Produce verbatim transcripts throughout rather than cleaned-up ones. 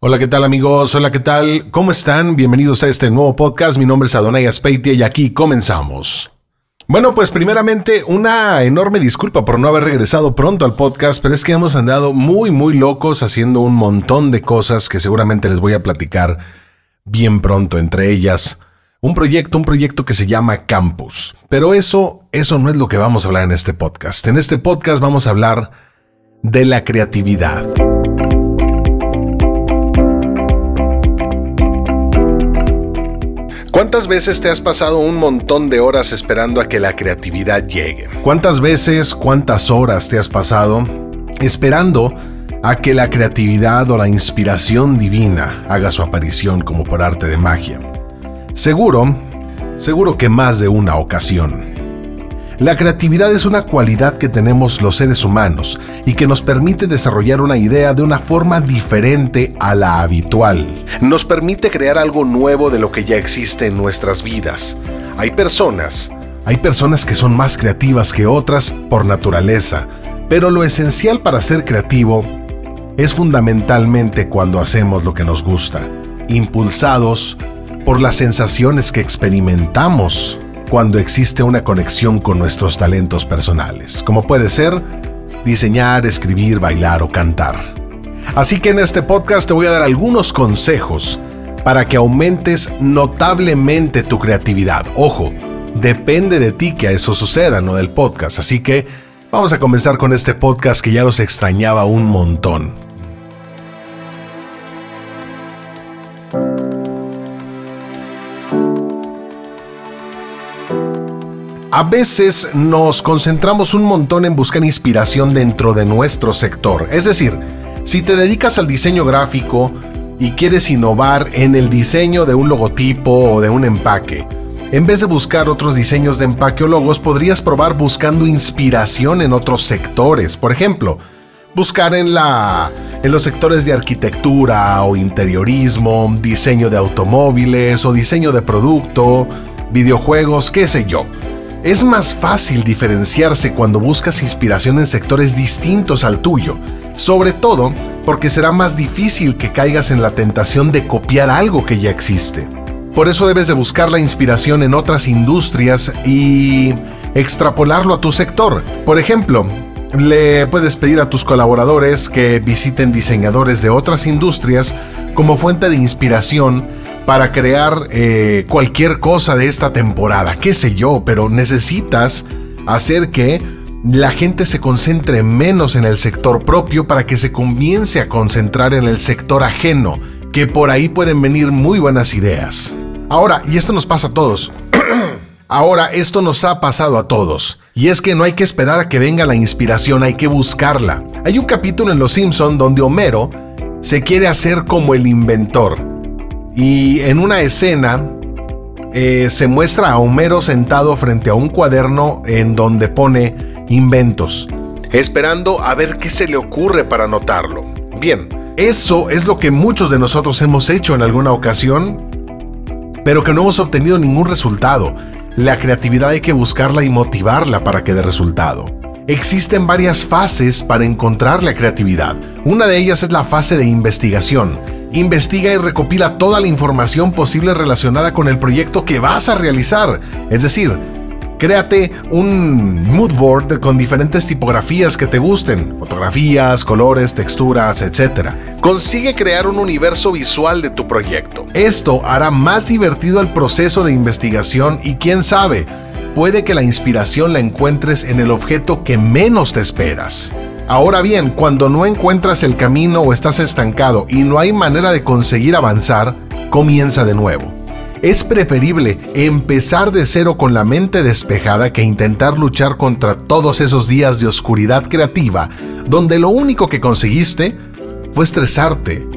Hola, ¿qué tal amigos? Hola, ¿qué tal? ¿Cómo están? Bienvenidos a este nuevo podcast. Mi nombre es Adonai Aspeitia y aquí comenzamos. Bueno, pues primeramente una enorme disculpa por no haber regresado pronto al podcast, pero es que hemos andado muy muy locos haciendo un montón de cosas que seguramente les voy a platicar bien pronto, entre ellas un proyecto, un proyecto que se llama Campus. Pero eso, eso no es lo que vamos a hablar en este podcast. En este podcast vamos a hablar de la creatividad. ¿Cuántas veces te has pasado un montón de horas esperando a que la creatividad llegue? ¿Cuántas veces, cuántas horas te has pasado esperando a que la creatividad o la inspiración divina haga su aparición como por arte de magia? Seguro, seguro que más de una ocasión. La creatividad es una cualidad que tenemos los seres humanos y que nos permite desarrollar una idea de una forma diferente a la habitual. Nos permite crear algo nuevo de lo que ya existe en nuestras vidas. Hay personas, hay personas que son más creativas que otras por naturaleza, pero lo esencial para ser creativo es fundamentalmente cuando hacemos lo que nos gusta, impulsados por las sensaciones que experimentamos cuando existe una conexión con nuestros talentos personales, como puede ser diseñar, escribir, bailar o cantar. Así que en este podcast te voy a dar algunos consejos para que aumentes notablemente tu creatividad. Ojo, depende de ti que eso suceda, no del podcast. Así que vamos a comenzar con este podcast que ya los extrañaba un montón. A veces nos concentramos un montón en buscar inspiración dentro de nuestro sector. Es decir, si te dedicas al diseño gráfico y quieres innovar en el diseño de un logotipo o de un empaque, en vez de buscar otros diseños de empaque o logos, podrías probar buscando inspiración en otros sectores. Por ejemplo, buscar en, la, en los sectores de arquitectura o interiorismo, diseño de automóviles o diseño de producto, videojuegos, qué sé yo. Es más fácil diferenciarse cuando buscas inspiración en sectores distintos al tuyo, sobre todo porque será más difícil que caigas en la tentación de copiar algo que ya existe. Por eso debes de buscar la inspiración en otras industrias y extrapolarlo a tu sector. Por ejemplo, le puedes pedir a tus colaboradores que visiten diseñadores de otras industrias como fuente de inspiración para crear eh, cualquier cosa de esta temporada, qué sé yo, pero necesitas hacer que la gente se concentre menos en el sector propio para que se comience a concentrar en el sector ajeno, que por ahí pueden venir muy buenas ideas. Ahora, y esto nos pasa a todos, ahora esto nos ha pasado a todos, y es que no hay que esperar a que venga la inspiración, hay que buscarla. Hay un capítulo en Los Simpson donde Homero se quiere hacer como el inventor. Y en una escena eh, se muestra a Homero sentado frente a un cuaderno en donde pone inventos, esperando a ver qué se le ocurre para anotarlo. Bien, eso es lo que muchos de nosotros hemos hecho en alguna ocasión, pero que no hemos obtenido ningún resultado. La creatividad hay que buscarla y motivarla para que dé resultado. Existen varias fases para encontrar la creatividad. Una de ellas es la fase de investigación. Investiga y recopila toda la información posible relacionada con el proyecto que vas a realizar. Es decir, créate un mood board con diferentes tipografías que te gusten, fotografías, colores, texturas, etcétera. Consigue crear un universo visual de tu proyecto. Esto hará más divertido el proceso de investigación y quién sabe, puede que la inspiración la encuentres en el objeto que menos te esperas. Ahora bien, cuando no encuentras el camino o estás estancado y no hay manera de conseguir avanzar, comienza de nuevo. Es preferible empezar de cero con la mente despejada que intentar luchar contra todos esos días de oscuridad creativa, donde lo único que conseguiste fue estresarte.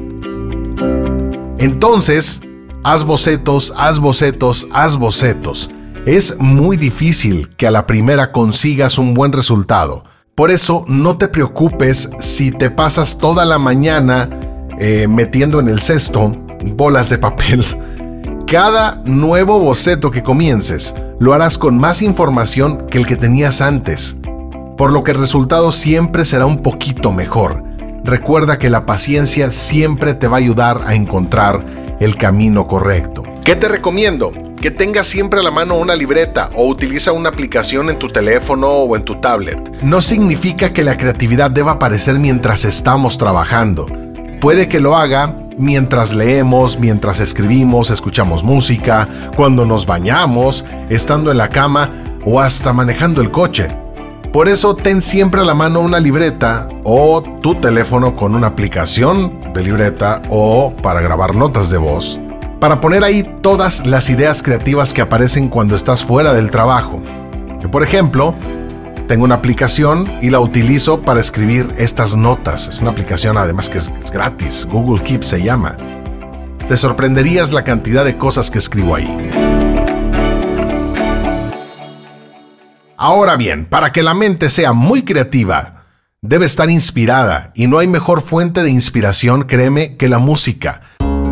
Entonces, haz bocetos, haz bocetos, haz bocetos. Es muy difícil que a la primera consigas un buen resultado. Por eso, no te preocupes si te pasas toda la mañana eh, metiendo en el cesto bolas de papel. Cada nuevo boceto que comiences, lo harás con más información que el que tenías antes, por lo que el resultado siempre será un poquito mejor. recuerda que la paciencia siempre te va a ayudar a encontrar el camino correcto. ¿Qué te recomiendo? Que tengas siempre a la mano una libreta o utiliza una aplicación en tu teléfono o en tu tablet. No significa que la creatividad deba aparecer mientras estamos trabajando. Puede que lo haga mientras leemos, mientras escribimos, escuchamos música, cuando nos bañamos, estando en la cama o hasta manejando el coche. Por eso ten siempre a la mano una libreta o tu teléfono con una aplicación de libreta o para grabar notas de voz, para poner ahí todas las ideas creativas que aparecen cuando estás fuera del trabajo. Yo, por ejemplo, tengo una aplicación y la utilizo para escribir estas notas. Es una aplicación además que es, es gratis, Google Keep se llama. Te sorprenderías la cantidad de cosas que escribo ahí. Ahora bien, para que la mente sea muy creativa, debe estar inspirada, y no hay mejor fuente de inspiración, créeme, que la música.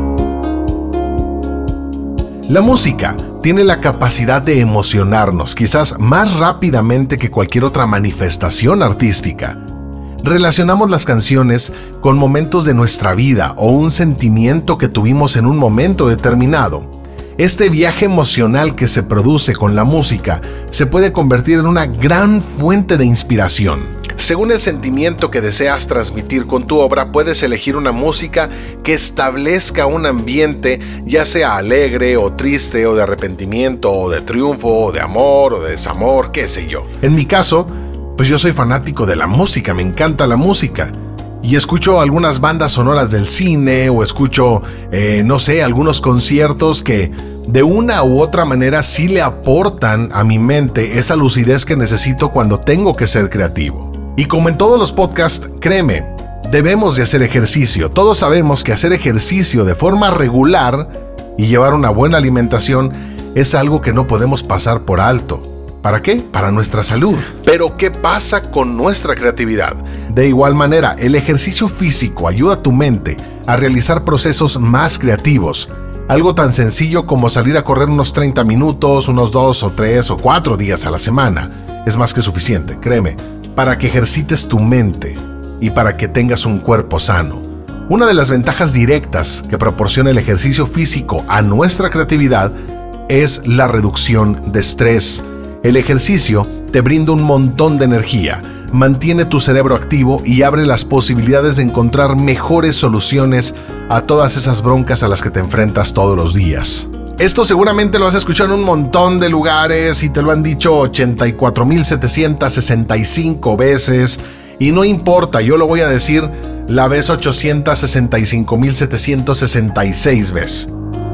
La música tiene la capacidad de emocionarnos, quizás más rápidamente que cualquier otra manifestación artística. Relacionamos las canciones con momentos de nuestra vida o un sentimiento que tuvimos en un momento determinado. Este viaje emocional que se produce con la música se puede convertir en una gran fuente de inspiración. Según el sentimiento que deseas transmitir con tu obra, puedes elegir una música que establezca un ambiente, ya sea alegre o triste, o de arrepentimiento, o de triunfo, o de amor, o de desamor, qué sé yo. En mi caso, pues yo soy fanático de la música, me encanta la música. Y escucho algunas bandas sonoras del cine, o escucho, eh, no sé, algunos conciertos que de una u otra manera sí le aportan a mi mente esa lucidez que necesito cuando tengo que ser creativo. Y como en todos los podcasts, créeme, debemos de hacer ejercicio. Todos sabemos que hacer ejercicio de forma regular y llevar una buena alimentación es algo que no podemos pasar por alto. ¿Para qué? Para nuestra salud. Pero ¿qué pasa con nuestra creatividad? De igual manera, el ejercicio físico ayuda a tu mente a realizar procesos más creativos. Algo tan sencillo como salir a correr unos treinta minutos, unos dos o tres o cuatro días a la semana. Es más que suficiente, créeme, para que ejercites tu mente y para que tengas un cuerpo sano. Una de las ventajas directas que proporciona el ejercicio físico a nuestra creatividad es la reducción de estrés. El ejercicio te brinda un montón de energía, mantiene tu cerebro activo y abre las posibilidades de encontrar mejores soluciones a todas esas broncas a las que te enfrentas todos los días. Esto seguramente lo has escuchado en un montón de lugares y te lo han dicho ochenta y cuatro mil setecientas sesenta y cinco veces, y no importa, yo lo voy a decir la vez ochocientas sesenta y cinco mil setecientas sesenta y seis veces.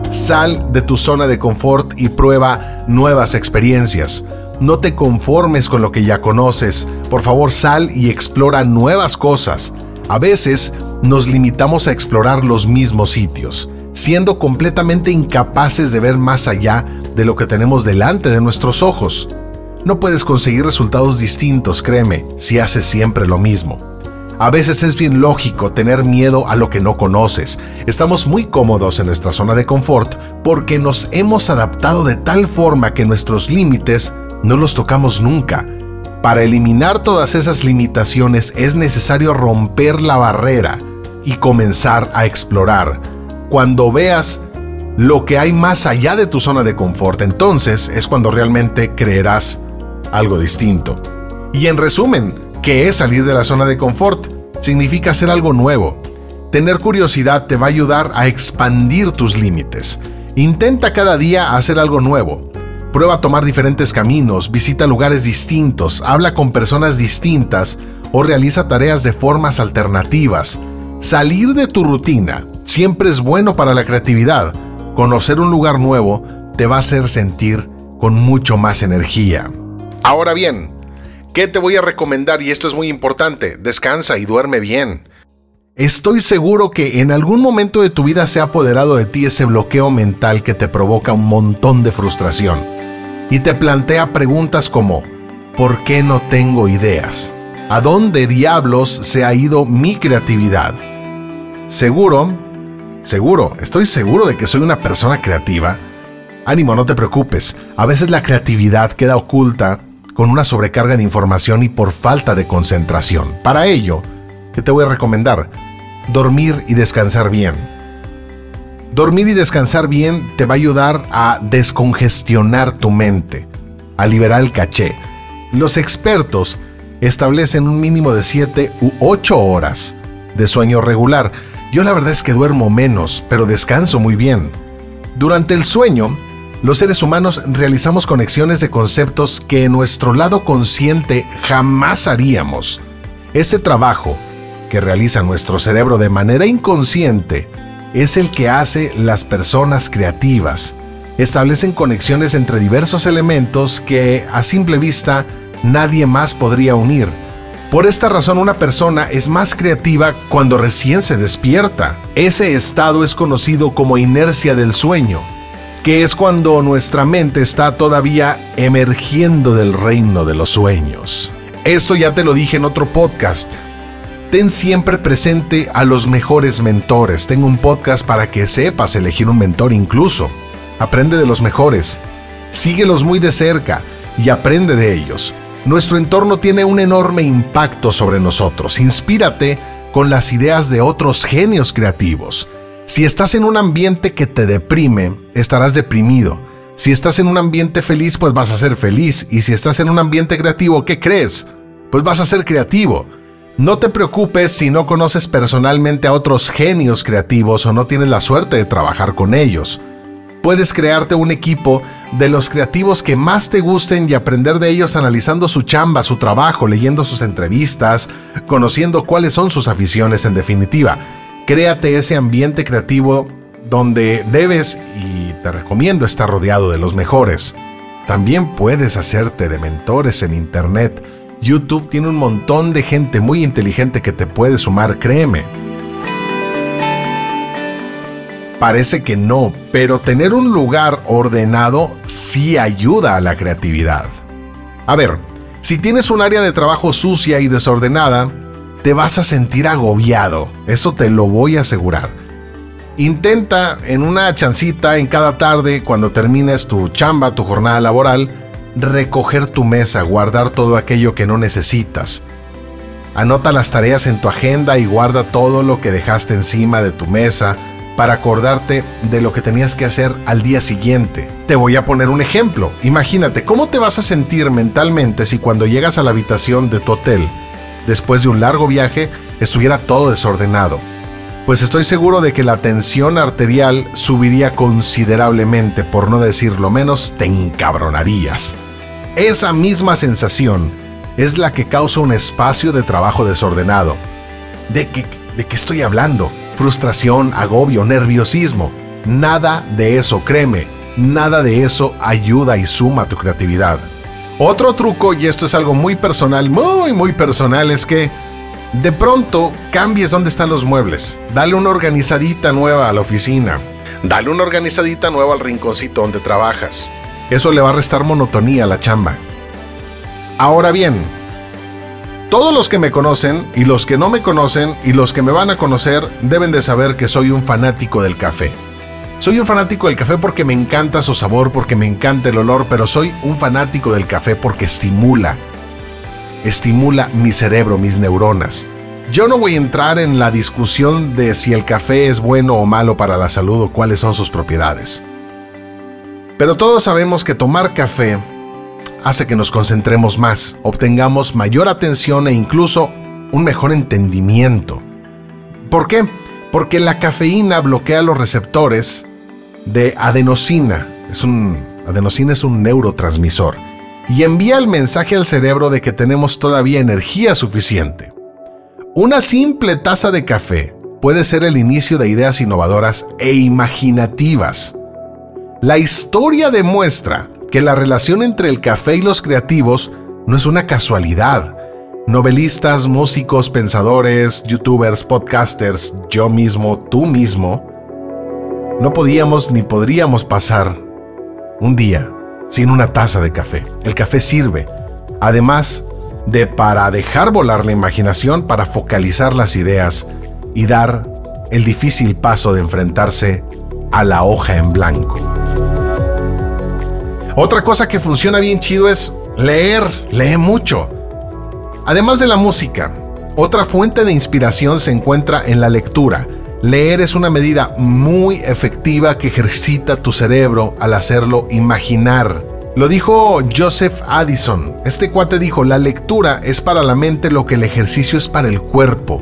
Sal de tu zona de confort y prueba nuevas experiencias. No te conformes con lo que ya conoces. Por favor, sal y explora nuevas cosas. A veces nos limitamos a explorar los mismos sitios, siendo completamente incapaces de ver más allá de lo que tenemos delante de nuestros ojos. No puedes conseguir resultados distintos, créeme, si haces siempre lo mismo. A veces es bien lógico tener miedo a lo que no conoces. Estamos muy cómodos en nuestra zona de confort porque nos hemos adaptado de tal forma que nuestros límites no los tocamos nunca. Para eliminar todas esas limitaciones es necesario romper la barrera y comenzar a explorar. Cuando veas lo que hay más allá de tu zona de confort, entonces es cuando realmente creerás algo distinto. Y en resumen, ¿qué es salir de la zona de confort? Significa hacer algo nuevo. Tener curiosidad te va a ayudar a expandir tus límites. Intenta cada día hacer algo nuevo. Prueba a tomar diferentes caminos, visita lugares distintos, habla con personas distintas o realiza tareas de formas alternativas. Salir de tu rutina siempre es bueno para la creatividad. Conocer un lugar nuevo te va a hacer sentir con mucho más energía. Ahora bien, ¿qué te voy a recomendar? Y esto es muy importante, descansa y duerme bien. Estoy seguro que en algún momento de tu vida se ha apoderado de ti ese bloqueo mental que te provoca un montón de frustración y te plantea preguntas como ¿por qué no tengo ideas? ¿A dónde diablos se ha ido mi creatividad? Seguro, seguro, estoy seguro de que soy una persona creativa. Ánimo, no te preocupes, a veces la creatividad queda oculta con una sobrecarga de información y por falta de concentración. Para ello, que te voy a recomendar: dormir y descansar bien. Dormir y descansar bien te va a ayudar a descongestionar tu mente, a liberar el caché. Los expertos establecen un mínimo de siete u ocho horas de sueño regular. Yo la verdad es que duermo menos, pero descanso muy bien. Durante el sueño, los seres humanos realizamos conexiones de conceptos que en nuestro lado consciente jamás haríamos. Este trabajo que realiza nuestro cerebro de manera inconsciente es el que hace las personas creativas. Establecen conexiones entre diversos elementos que a simple vista nadie más podría unir. Por esta razón, una persona es más creativa cuando recién se despierta. Ese estado es conocido como inercia del sueño, que es cuando nuestra mente está todavía emergiendo del reino de los sueños. Esto ya te lo dije en otro podcast. Ten siempre presente a los mejores mentores. Tengo un podcast para que sepas elegir un mentor incluso. Aprende de los mejores. Síguelos muy de cerca y aprende de ellos. Nuestro entorno tiene un enorme impacto sobre nosotros. Inspírate con las ideas de otros genios creativos. Si estás en un ambiente que te deprime, estarás deprimido. Si estás en un ambiente feliz, pues vas a ser feliz. Y si estás en un ambiente creativo, ¿qué crees? Pues vas a ser creativo. No te preocupes si no conoces personalmente a otros genios creativos o no tienes la suerte de trabajar con ellos. Puedes crearte un equipo de los creativos que más te gusten y aprender de ellos analizando su chamba, su trabajo, leyendo sus entrevistas, conociendo cuáles son sus aficiones en definitiva. Créate ese ambiente creativo donde debes, y te recomiendo estar rodeado de los mejores. También puedes hacerte de mentores en internet. YouTube tiene un montón de gente muy inteligente que te puede sumar, créeme. Parece que no, pero tener un lugar ordenado sí ayuda a la creatividad. A ver, si tienes un área de trabajo sucia y desordenada, te vas a sentir agobiado, eso te lo voy a asegurar. Intenta en una chancita en cada tarde, cuando termines tu chamba, tu jornada laboral, recoger tu mesa, guardar todo aquello que no necesitas. Anota las tareas en tu agenda y guarda todo lo que dejaste encima de tu mesa para acordarte de lo que tenías que hacer al día siguiente. Te voy a poner un ejemplo. Imagínate, ¿cómo te vas a sentir mentalmente si cuando llegas a la habitación de tu hotel, después de un largo viaje, estuviera todo desordenado? Pues estoy seguro de que la tensión arterial subiría considerablemente, por no decir lo menos, te encabronarías. Esa misma sensación es la que causa un espacio de trabajo desordenado. ¿De qué, de qué estoy hablando? Frustración, agobio, nerviosismo. Nada de eso, créeme, nada de eso ayuda y suma a tu creatividad. Otro truco, y esto es algo muy personal, muy muy personal, es que de pronto cambies dónde están los muebles. Dale una organizadita nueva a la oficina. Dale una organizadita nueva al rinconcito donde trabajas. Eso le va a restar monotonía a la chamba. Ahora bien, todos los que me conocen y los que no me conocen y los que me van a conocer deben de saber que soy un fanático del café. Soy un fanático del café porque me encanta su sabor, porque me encanta el olor, pero soy un fanático del café porque estimula. Estimula mi cerebro, mis neuronas. Yo no voy a entrar en la discusión de si el café es bueno o malo para la salud o cuáles son sus propiedades. Pero todos sabemos que tomar café hace que nos concentremos más, obtengamos mayor atención e incluso un mejor entendimiento. ¿Por qué? Porque la cafeína bloquea los receptores de adenosina. Es un, adenosina es un neurotransmisor y envía el mensaje al cerebro de que tenemos todavía energía suficiente. Una simple taza de café puede ser el inicio de ideas innovadoras e imaginativas. La historia demuestra que la relación entre el café y los creativos no es una casualidad. Novelistas, músicos, pensadores, youtubers, podcasters, yo mismo, tú mismo, no podíamos ni podríamos pasar un día sin una taza de café. El café sirve, además de para dejar volar la imaginación, para focalizar las ideas y dar el difícil paso de enfrentarse a la hoja en blanco. Otra cosa que funciona bien chido es leer, lee mucho. Además de la música, Otra fuente de inspiración se encuentra en la lectura. Leer es una medida muy efectiva que ejercita tu cerebro al hacerlo imaginar. Lo dijo Joseph Addison. Este cuate dijo: la lectura es para la mente lo que el ejercicio es para el cuerpo.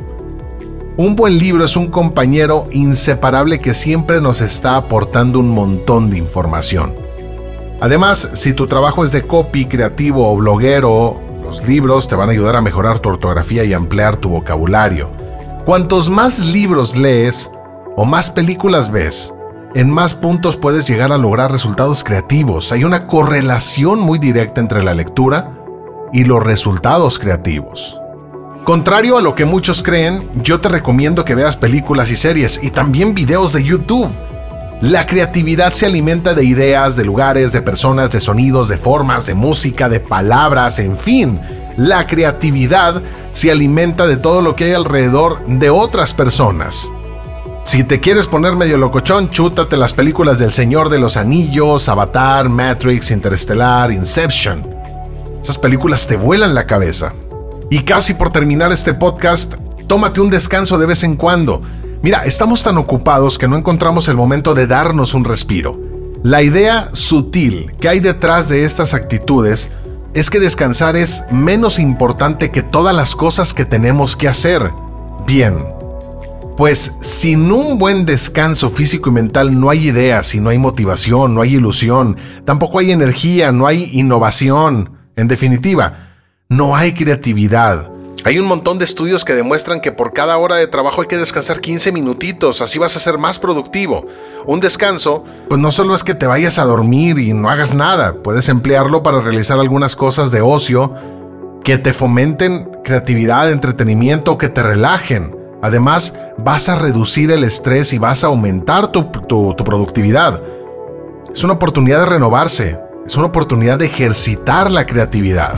Un buen libro es un compañero inseparable que siempre nos está aportando un montón de información. Además, si tu trabajo es de copy, creativo o bloguero, los libros te van a ayudar a mejorar tu ortografía y ampliar tu vocabulario. Cuantos más libros lees o más películas ves, en más puntos puedes llegar a lograr resultados creativos. Hay una correlación muy directa entre la lectura y los resultados creativos. Contrario a lo que muchos creen, yo te recomiendo que veas películas y series y también videos de YouTube. La creatividad se alimenta de ideas, de lugares, de personas, de sonidos, de formas, de música, de palabras, en fin. La creatividad se alimenta de todo lo que hay alrededor de otras personas. Si te quieres poner medio locochón, chútate las películas del Señor de los Anillos, Avatar, Matrix, Interestelar, Inception. Esas películas te vuelan la cabeza. Y casi por terminar este podcast, tómate un descanso de vez en cuando. Mira, estamos tan ocupados que no encontramos el momento de darnos un respiro. La idea sutil que hay detrás de estas actitudes es que descansar es menos importante que todas las cosas que tenemos que hacer. Bien, pues sin un buen descanso físico y mental no hay ideas y no hay motivación, no hay ilusión, tampoco hay energía, no hay innovación. En definitiva, no hay creatividad. Hay un montón de estudios que demuestran que por cada hora de trabajo hay que descansar quince minutitos, así vas a ser más productivo. Un descanso, pues no solo es que te vayas a dormir y no hagas nada, puedes emplearlo para realizar algunas cosas de ocio que te fomenten creatividad, entretenimiento, que te relajen. Además, vas a reducir el estrés y vas a aumentar tu, tu, tu productividad. Es una oportunidad de renovarse, es una oportunidad de ejercitar la creatividad.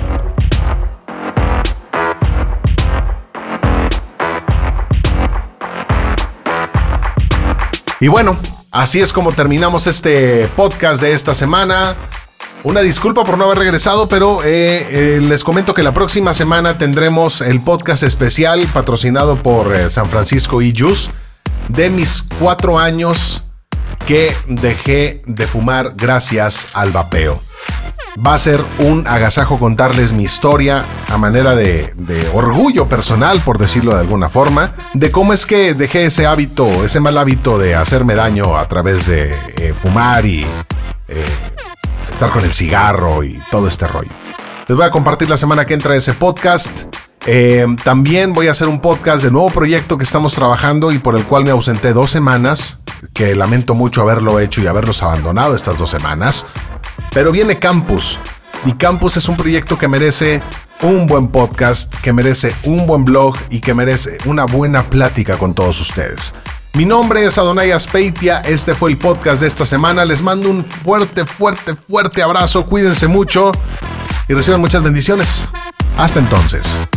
Y bueno, así es como terminamos este podcast de esta semana. Una disculpa por no haber regresado, pero eh, eh, les comento que la próxima semana tendremos el podcast especial patrocinado por eh, San Francisco e-Juice de mis cuatro años que dejé de fumar gracias al vapeo. Va a ser un agasajo contarles mi historia a manera de, de orgullo personal, por decirlo de alguna forma, de cómo es que dejé ese hábito, ese mal hábito de hacerme daño a través de eh, fumar y eh, estar con el cigarro y todo este rollo. Les voy a compartir la semana que entra ese podcast. Eh, también voy a hacer un podcast del nuevo proyecto que estamos trabajando y por el cual me ausenté dos semanas, que lamento mucho haberlo hecho y haberlos abandonado estas dos semanas. Pero viene Campus, y Campus es un proyecto que merece un buen podcast, que merece un buen blog y que merece una buena plática con todos ustedes. Mi nombre es Adonai Azpeitia, este fue el podcast de esta semana. Les mando un fuerte, fuerte, fuerte abrazo, cuídense mucho y reciban muchas bendiciones. Hasta entonces.